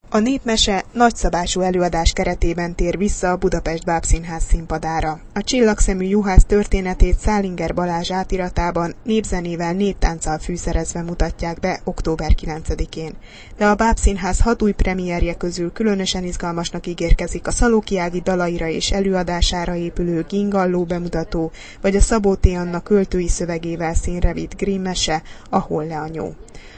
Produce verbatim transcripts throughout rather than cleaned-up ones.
A Népmese nagyszabású előadás keretében tér vissza a Budapest Bábszínház színpadára. A Csillagszemű juhász történetét Szálinger Balázs átiratában népzenével, néptánccal fűszerezve mutatják be október kilencedikén. De a Bábszínház hat új premierje közül különösen izgalmasnak ígérkezik a Szalóki Ági dalaira és előadására épülő Gingalló bemutató, vagy a Szabó T. Anna költői szövegével színre vitt Grimm mese, A Holle-anyó.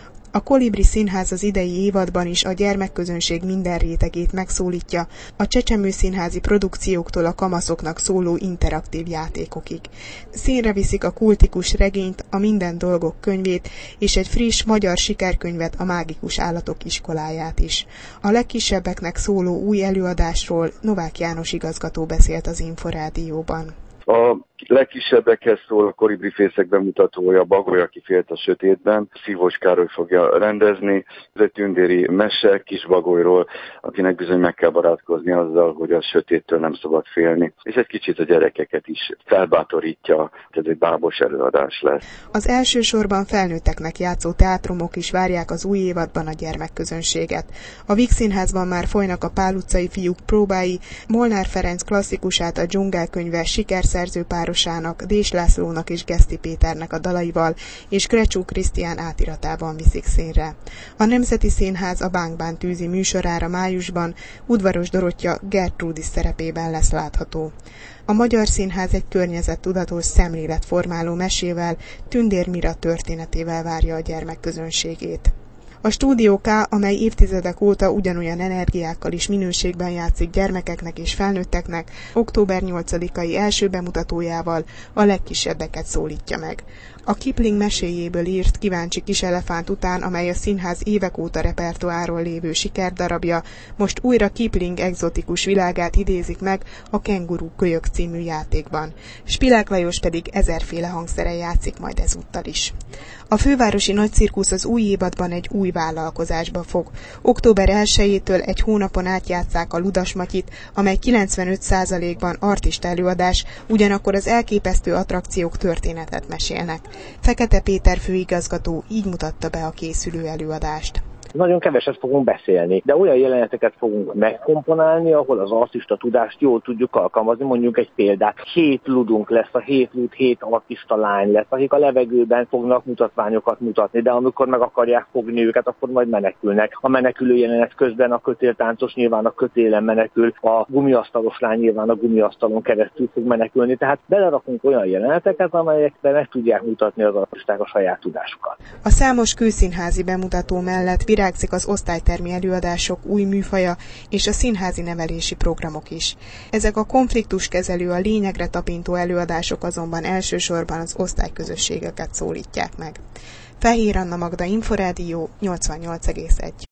A Kolibri Színház az idei évadban is a gyermekközönség minden rétegét megszólítja, a csecsemő színházi produkcióktól a kamaszoknak szóló interaktív játékokig. Színre viszik a kultikus regényt, a Minden dolgok könyvét, és egy friss magyar sikerkönyvet, a Mágikus állatok iskoláját is. A legkisebbeknek szóló új előadásról Novák János igazgató beszélt az Inforádióban. A legkisebbekhez szól a Kolibri Fészek bemutatója, Bagoly, aki félt a sötétben. Szívós Károly fogja rendezni. Ez egy tündéri mese Kis Bagolyról, akinek bizony meg kell barátkozni azzal, hogy a sötéttől nem szabad félni. És egy kicsit a gyerekeket is felbátorítja, ez egy bábos előadás lesz. Az elsősorban felnőtteknek játszó teátrumok is várják az új évadban a gyermekközönséget. A Víg Színházban már folynak a Pál utcai fiúk próbái, Molnár Ferenc klasszikusát, a Dzsungelkönyve sikerszerző párosának, Dés Lászlónak és Geszti Péternek a dalaival, és Krecsó Krisztián átiratában viszik színre. A Nemzeti Színház a Bánkbán tűzi műsorára májusban Udvaros Dorottya Gertrúdis szerepében lesz látható. A Magyar Színház egy környezettudatos szemléletformáló mesével, Tündér Mira történetével várja a gyermekközönségét. A Stúdió K, amely évtizedek óta ugyanolyan energiákkal és minőségben játszik gyermekeknek és felnőtteknek, október nyolcadikai első bemutatójával a legkisebbeket szólítja meg. A Kipling meséjéből írt Kíváncsi kis elefánt után, amely a színház évek óta repertoáron lévő sikerdarabja, most újra Kipling egzotikus világát idézik meg a Kenguru kölyök című játékban. Spilák Lajos pedig ezerféle hangszeren játszik majd ezúttal is. A Fővárosi Nagycirkusz az új évadban egy új vállalkozásba fog. október elsejétől egy hónapon át játsszák a Ludas Matyit, amely kilencvenöt százalékban artista előadás, ugyanakkor az elképesztő attrakciók történetet mesélnek. Fekete Péter főigazgató így mutatta be a készülő előadást. Nagyon keveset fogunk beszélni, de olyan jeleneteket fogunk megkomponálni, ahol az artista tudást jól tudjuk alkalmazni. Mondjuk egy példát, hét ludunk lesz, a hét lud, hét artista lány lesz, akik a levegőben fognak mutatványokat mutatni, de amikor meg akarják fogni őket, akkor majd menekülnek. A menekülő jelenet közben a kötéltáncos nyilván a kötélen menekül, a gumiasztalos lány nyilván a gumiasztalon keresztül fog menekülni, tehát belerakunk olyan jeleneteket, amelyekben meg tudják mutatni az artisták a saját tudásukat. A számos kőszínházi bemutató mellett virágzik az osztálytermi előadások új műfaja és a színházi nevelési programok is. Ezek a konfliktuskezelő, a lényegre tapintó előadások azonban elsősorban az osztályközösségeket szólítják meg. Fehér Anna Magda, Inforádió, nyolcvannyolc egész egy.